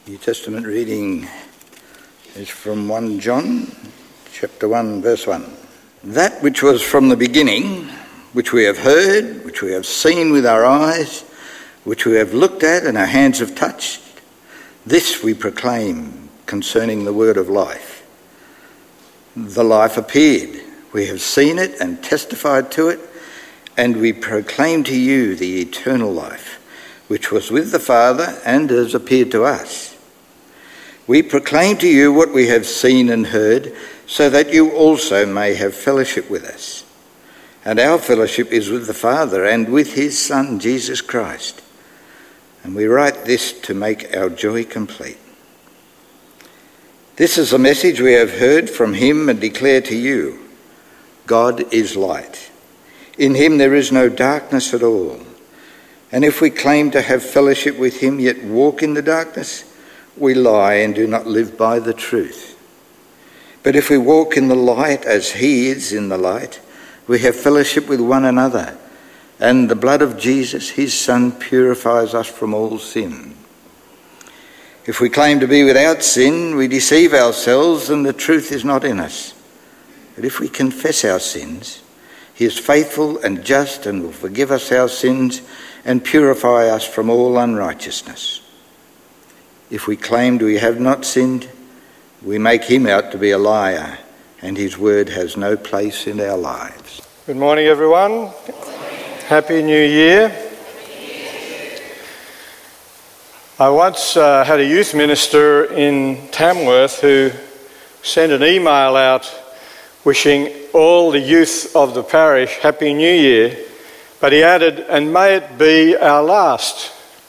New Testament reading is from 1 John, chapter 1, verse 1. That which was from the beginning, which we have heard, which we have seen with our eyes, which we have looked at and our hands have touched, this we proclaim concerning the word of life. The life appeared. We have seen it and testified to it, and we proclaim to you the eternal life, which was with the Father and has appeared to us. We proclaim to you what we have seen and heard, so that you also may have fellowship with us. And our fellowship is with the Father and with his Son, Jesus Christ. And we write this to make our joy complete. This is the message we have heard from him and declare to you. God is light. In him there is no darkness at all. And if we claim to have fellowship with him, yet walk in the darkness, we lie and do not live by the truth. But if we walk in the light as he is in the light, we have fellowship with one another, and the blood of Jesus, his Son, purifies us from all sin. If we claim to be without sin, we deceive ourselves and the truth is not in us. But if we confess our sins, he is faithful and just and will forgive us our sins and purify us from all unrighteousness. If we claimed we have not sinned, we make him out to be a liar, and his word has no place in our lives. Good morning, everyone. Happy New Year. I once had a youth minister in Tamworth who sent an email out wishing all the youth of the parish Happy New Year, but he added, and may it be our last.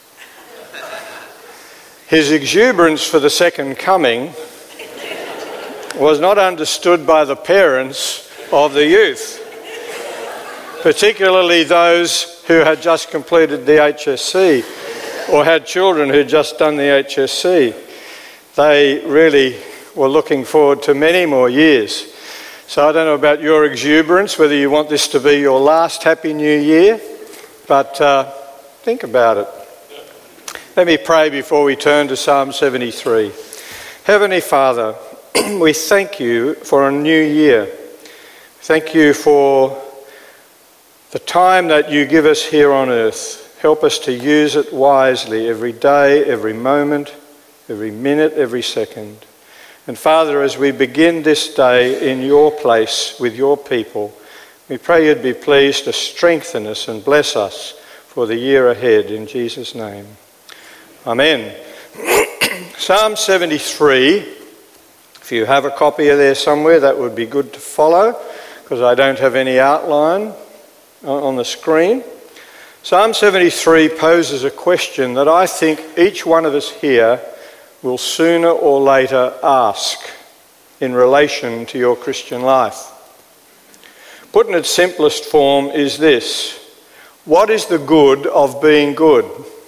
His exuberance for the second coming was not understood by the parents of the youth, particularly those who had just completed the HSC or had children who had just done the HSC. They really were looking forward to many more years. So I don't know about your exuberance, whether you want this to be your last Happy New Year, but think about it. Let me pray before we turn to Psalm 73. Heavenly Father, we thank you for a new year. Thank you for the time that you give us here on earth. Help us to use it wisely every day, every moment, every minute, every second. And Father, as we begin this day in your place with your people, we pray you'd be pleased to strengthen us and bless us for the year ahead in Jesus' name. Amen. Psalm 73, if you have a copy of there somewhere, that would be good to follow, because I don't have any outline on the screen. Psalm 73 poses a question that I think each one of us here will sooner or later ask in relation to your Christian life. Put in its simplest form is this: what is the good of being good?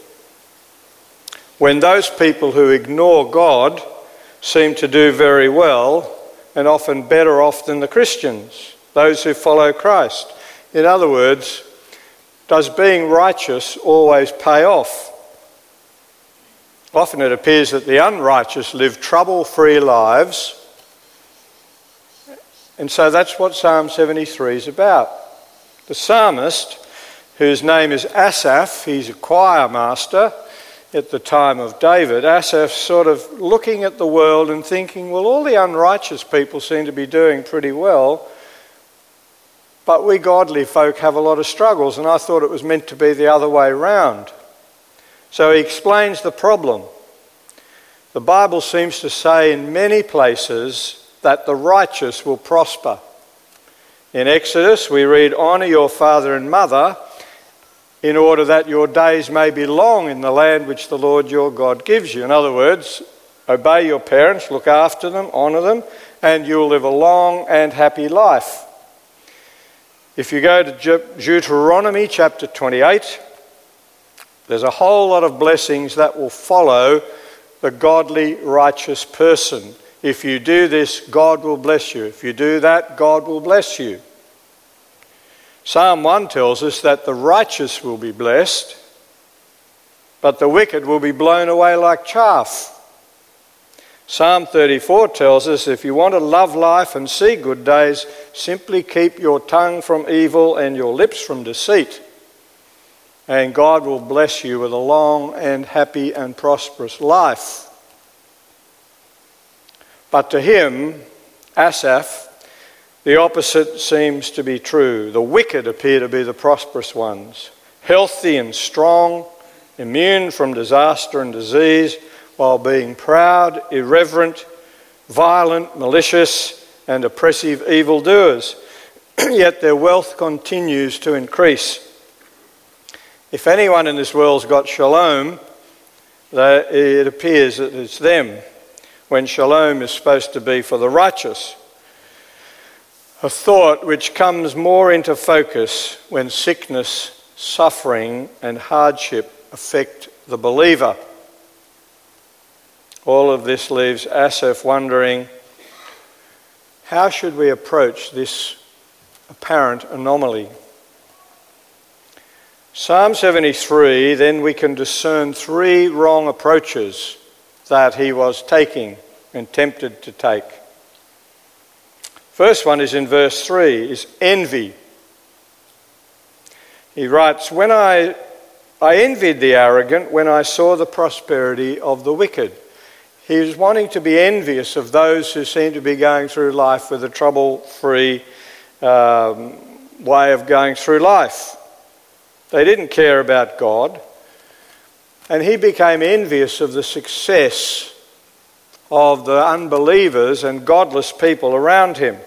When those people who ignore God seem to do very well and often better off than the Christians, those who follow Christ. In other words, does being righteous always pay off? Often it appears that the unrighteous live trouble-free lives, and so that's what Psalm 73 is about. The psalmist, whose name is Asaph, he's a choir master at the time of David. Asaph sort of looking at the world and thinking, well, all the unrighteous people seem to be doing pretty well, but we godly folk have a lot of struggles, and I thought it was meant to be the other way round. So he explains the problem. The Bible seems to say in many places that the righteous will prosper. In Exodus we read, "Honour your father and mother in order that your days may be long in the land which the Lord your God gives you." In other words, obey your parents, look after them, honour them, and you'll live a long and happy life. If you go to Deuteronomy chapter 28, there's a whole lot of blessings that will follow the godly, righteous person. If you do this, God will bless you. If you do that, God will bless you. Psalm 1 tells us that the righteous will be blessed, but the wicked will be blown away like chaff. Psalm 34 tells us if you want to love life and see good days, simply keep your tongue from evil and your lips from deceit, and God will bless you with a long and happy and prosperous life. But to him, Asaph, the opposite seems to be true. The wicked appear to be the prosperous ones, healthy and strong, immune from disaster and disease, while being proud, irreverent, violent, malicious, and oppressive evildoers. Yet their wealth continues to increase. If anyone in this world's got shalom, it appears that it's them, when shalom is supposed to be for the righteous. A thought which comes more into focus when sickness, suffering, and hardship affect the believer. All of this leaves Asaph wondering, how should we approach this apparent anomaly? Psalm 73, then we can discern three wrong approaches that he was taking and tempted to take. First one is in verse 3, is envy. He writes, when I envied the arrogant when I saw the prosperity of the wicked. He was wanting to be envious of those who seem to be going through life with a trouble-free way of going through life. They didn't care about God. And he became envious of the success of the unbelievers and godless people around him.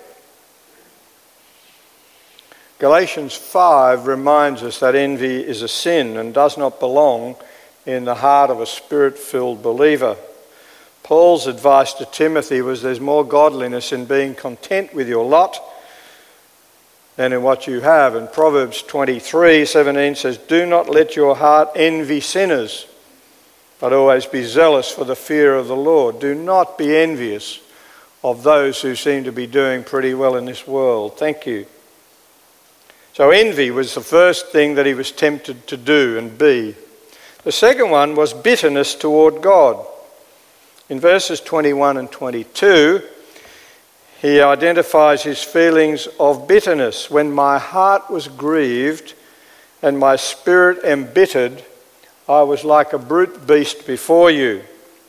Galatians 5 reminds us that envy is a sin and does not belong in the heart of a spirit-filled believer. Paul's advice to Timothy was there's more godliness in being content with your lot than in what you have. And Proverbs 23:17 says, do not let your heart envy sinners, but always be zealous for the fear of the Lord. Do not be envious of those who seem to be doing pretty well in this world. Thank you. So envy was the first thing that he was tempted to do and be. The second one was bitterness toward God. In verses 21 and 22, he identifies his feelings of bitterness. When my heart was grieved and my spirit embittered, I was like a brute beast before you.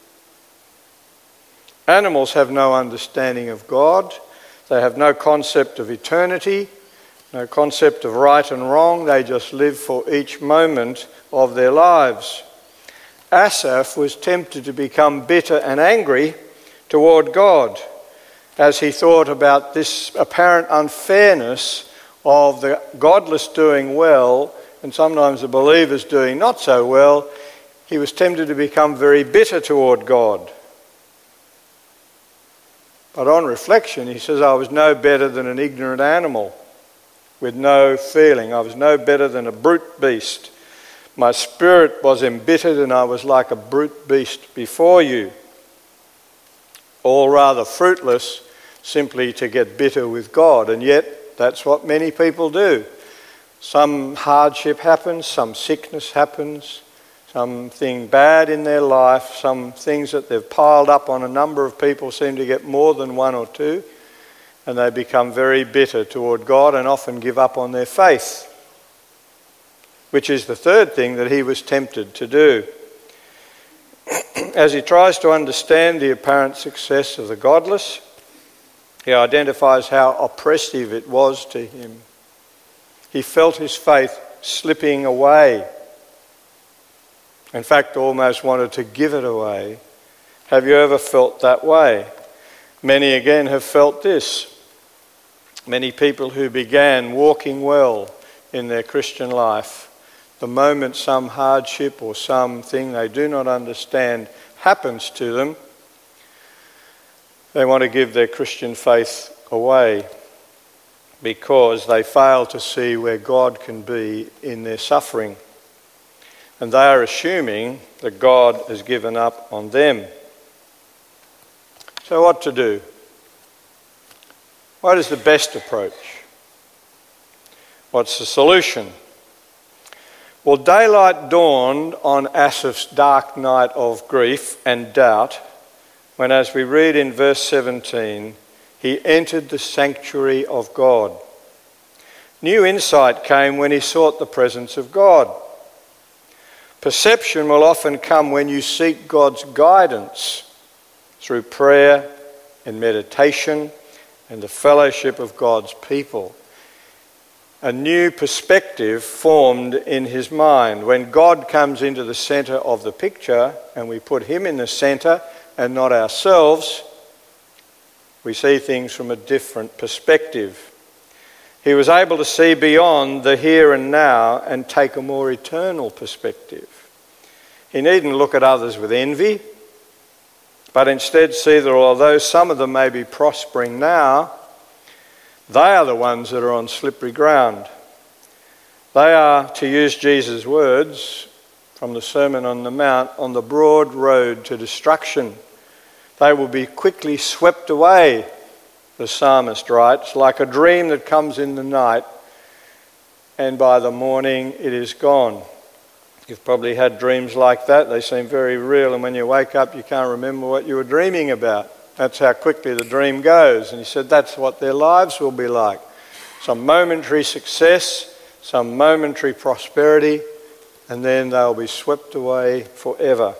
Animals have no understanding of God. They have no concept of eternity, no concept of right and wrong. They just live for each moment of their lives. Asaph was tempted to become bitter and angry toward God as he thought about this apparent unfairness of the godless doing well and sometimes the believers doing not so well. He was tempted to become very bitter toward God. But on reflection, he says, I was no better than an ignorant animal with no feeling. I was no better than a brute beast. My spirit was embittered and I was like a brute beast before you. All rather fruitless, simply to get bitter with God. And yet, that's what many people do. Some hardship happens, some sickness happens, something bad in their life, some things that they've piled up on a number of people seem to get more than one or two, and they become very bitter toward God and often give up on their faith, which is the third thing that he was tempted to do. As he tries to understand the apparent success of the godless, he identifies how oppressive it was to him. He felt his faith slipping away. In fact, almost wanted to give it away. Have you ever felt that way? Many again have felt this. Many people who began walking well in their Christian life, the moment some hardship or something they do not understand happens to them, they want to give their Christian faith away because they fail to see where God can be in their suffering. And they are assuming that God has given up on them. So what to do? What is the best approach? What's the solution? Well, daylight dawned on Asaph's dark night of grief and doubt when, as we read in verse 17, he entered the sanctuary of God. New insight came when he sought the presence of God. Perception will often come when you seek God's guidance through prayer and meditation and the fellowship of God's people. A new perspective formed in his mind. When God comes into the centre of the picture and we put him in the centre and not ourselves, we see things from a different perspective. He was able to see beyond the here and now and take a more eternal perspective. He needn't look at others with envy, but instead see that although some of them may be prospering now, they are the ones that are on slippery ground. They are, to use Jesus' words from the Sermon on the Mount, on the broad road to destruction. They will be quickly swept away, the psalmist writes, like a dream that comes in the night, and by the morning it is gone. You've probably had dreams like that. They seem very real, and when you wake up you can't remember what you were dreaming about. That's how quickly the dream goes. And he said that's what their lives will be like. Some momentary success, some momentary prosperity, and then they'll be swept away forever.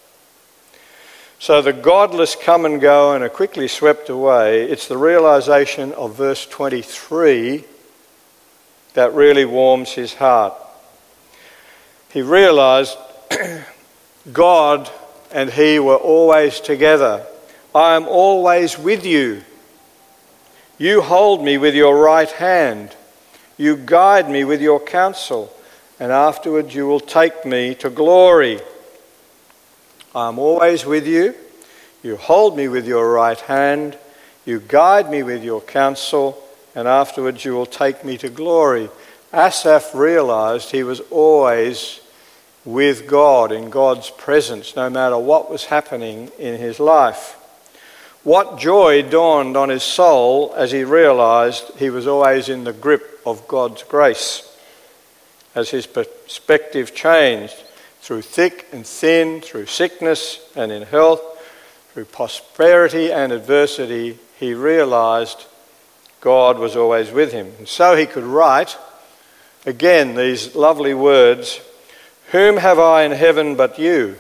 So the godless come and go and are quickly swept away. It's the realisation of verse 23 that really warms his heart. He realised God and he were always together. I am always with you. You hold me with your right hand. You guide me with your counsel, and afterwards you will take me to glory. I am always with you. You hold me with your right hand. You guide me with your counsel, and afterwards you will take me to glory. Asaph realised he was always with God, in God's presence, no matter what was happening in his life. What joy dawned on his soul as he realised he was always in the grip of God's grace. As his perspective changed through thick and thin, through sickness and in health, through prosperity and adversity, he realised God was always with him. And so he could write, again, these lovely words, "Whom have I in heaven but you?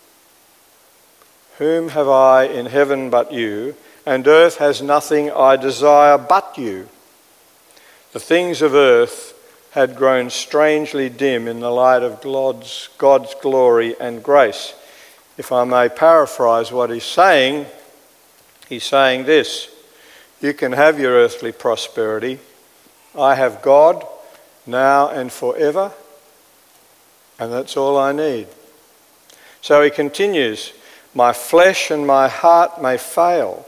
Whom have I in heaven but you? And earth has nothing I desire but you." The things of earth had grown strangely dim in the light of God's glory and grace. If I may paraphrase what he's saying this: you can have your earthly prosperity. I have God now and forever, and that's all I need. So he continues, "My flesh and my heart may fail,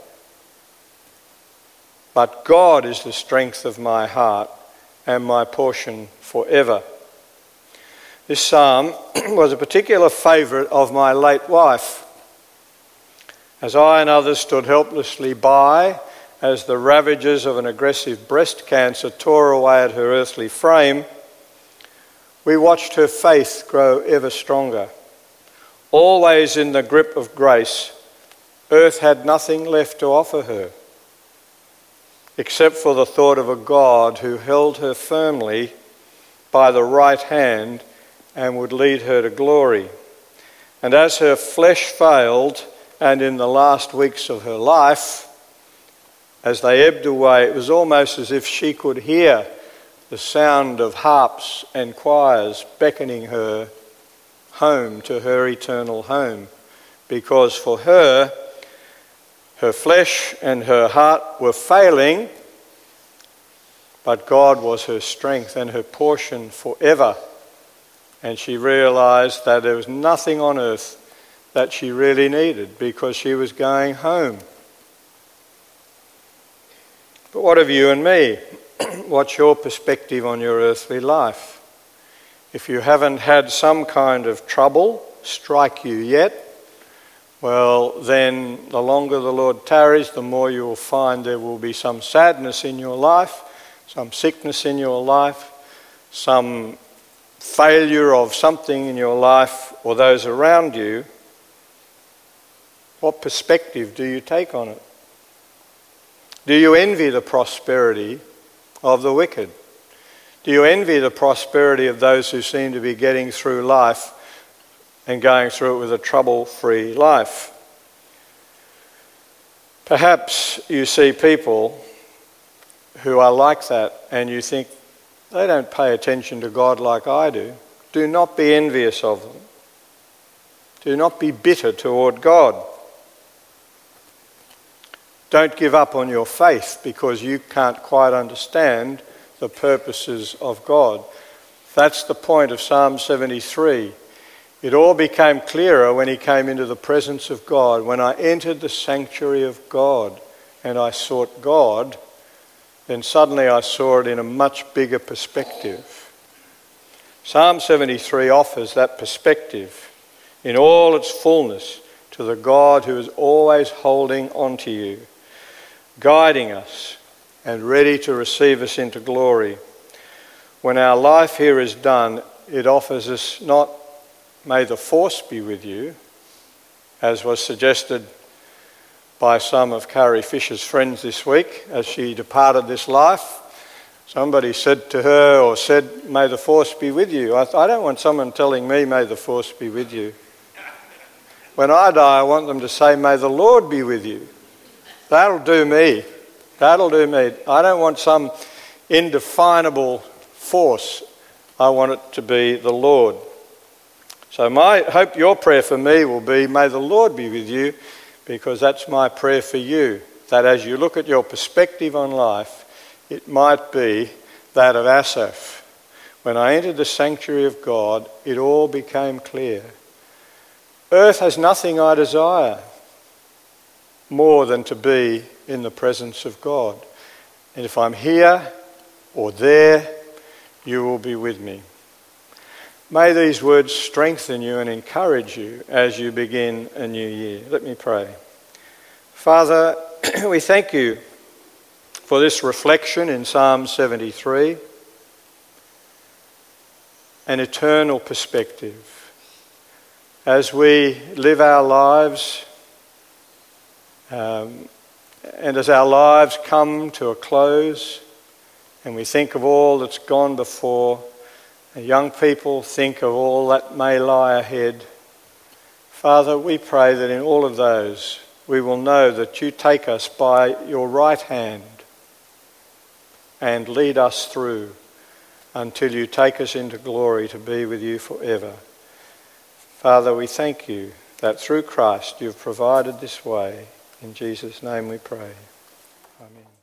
but God is the strength of my heart and my portion forever." This psalm was a particular favourite of my late wife. As I and others stood helplessly by as the ravages of an aggressive breast cancer tore away at her earthly frame, we watched her faith grow ever stronger. Always in the grip of grace, earth had nothing left to offer her, except for the thought of a God who held her firmly by the right hand and would lead her to glory. And as her flesh failed, and in the last weeks of her life, as they ebbed away, it was almost as if she could hear the sound of harps and choirs beckoning her home to her eternal home, because for her, her flesh and her heart were failing, but God was her strength and her portion forever. And she realised that there was nothing on earth that she really needed, because she was going home. But what of you and me? What's your perspective on your earthly life? If you haven't had some kind of trouble strike you yet, well, then the longer the Lord tarries, the more you will find there will be some sadness in your life, some sickness in your life, some failure of something in your life or those around you. What perspective do you take on it? Do you envy the prosperity of the wicked? Do you envy the prosperity of those who seem to be getting through life and going through it with a trouble-free life? Perhaps you see people who are like that and you think, they don't pay attention to God like I do. Do not be envious of them. Do not be bitter toward God. Don't give up on your faith because you can't quite understand the purposes of God. That's the point of Psalm 73. It all became clearer when he came into the presence of God. When I entered the sanctuary of God and I sought God, then suddenly I saw it in a much bigger perspective. Psalm 73 offers that perspective in all its fullness to the God who is always holding on to you, guiding us and ready to receive us into glory. When our life here is done, it offers us not, may the force be with you, as was suggested by some of Carrie Fisher's friends this week as she departed this life. Somebody said to her or said, may the force be with you. I don't want someone telling me, may the force be with you. When I die, I want them to say, may the Lord be with you. That'll do me. That'll do me. I don't want some indefinable force. I want it to be the Lord. So I hope your prayer for me will be, may the Lord be with you, because that's my prayer for you, that as you look at your perspective on life, it might be that of Asaph. When I entered the sanctuary of God, it all became clear. Earth has nothing I desire more than to be in the presence of God. And if I'm here or there, you will be with me. May these words strengthen you and encourage you as you begin a new year. Let me pray. Father, we thank you for this reflection in Psalm 73, an eternal perspective. As we live our lives, and as our lives come to a close, and we think of all that's gone before, and young people think of all that may lie ahead, Father, we pray that in all of those, we will know that you take us by your right hand and lead us through until you take us into glory to be with you forever. Father, we thank you that through Christ you've provided this way. In Jesus' name we pray. Amen.